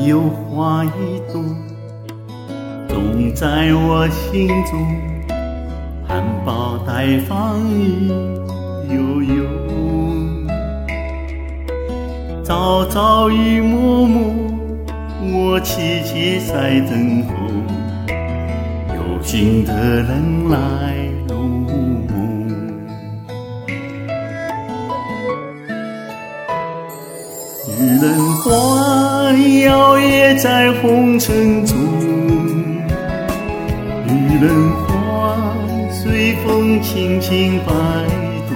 有花一朵，种在我心中，含苞待放意悠悠。朝朝与暮暮，我期期在等候，有心的人来入梦。玉人花摇曳在红尘中，玉人花随风轻轻摆动，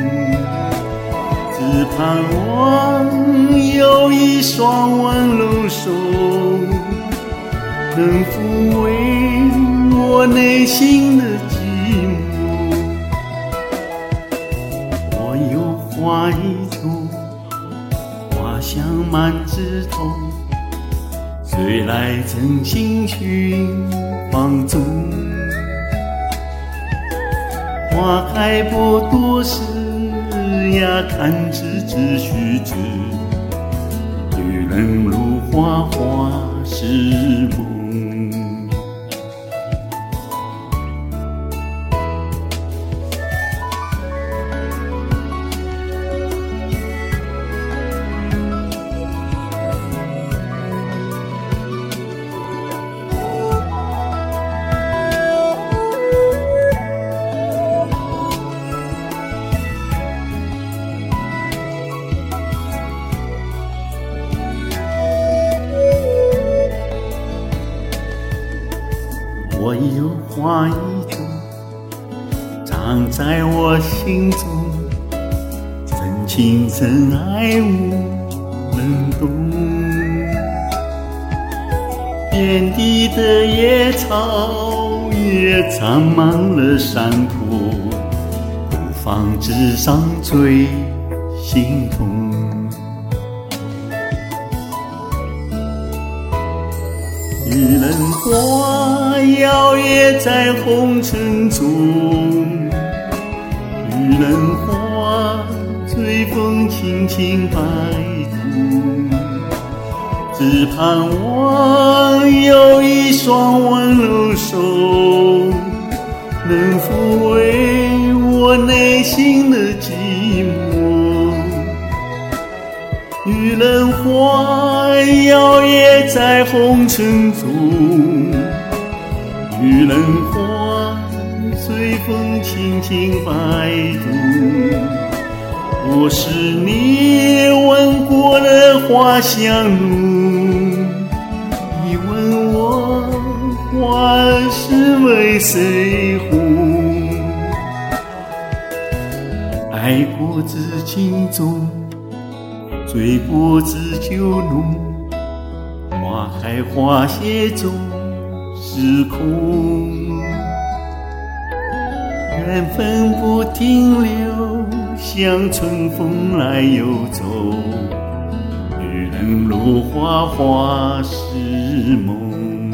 只盼望有一双温柔手，能抚慰我内心的寂寞。我有花一朵，花香满枝头，随来真情寻放纵。花开不多时呀，看枝只须知，女人如花，花是梦。我有花一朵，长在我心中，真情真爱无人懂。遍地的野草也长满了山坡，不妨枝上最心痛。玉人花摇曳在红尘中，玉人花随风轻轻摆动，只盼望有一双温柔手，能抚慰我内心的寂寞。玉人花摇曳在红尘中，玉人花随风轻轻摆动。我是你闻过的花香浓，你问我花是为谁红？爱过知情重，醉过知酒浓，花开花谢终是空。缘分不停留，像春风来又走，女人如花，花是梦。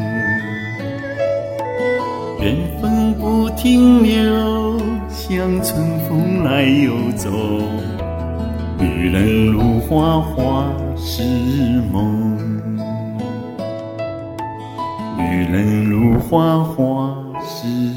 缘分不停留，像春风来又走，女人如花，花是梦。女人如花，花是梦。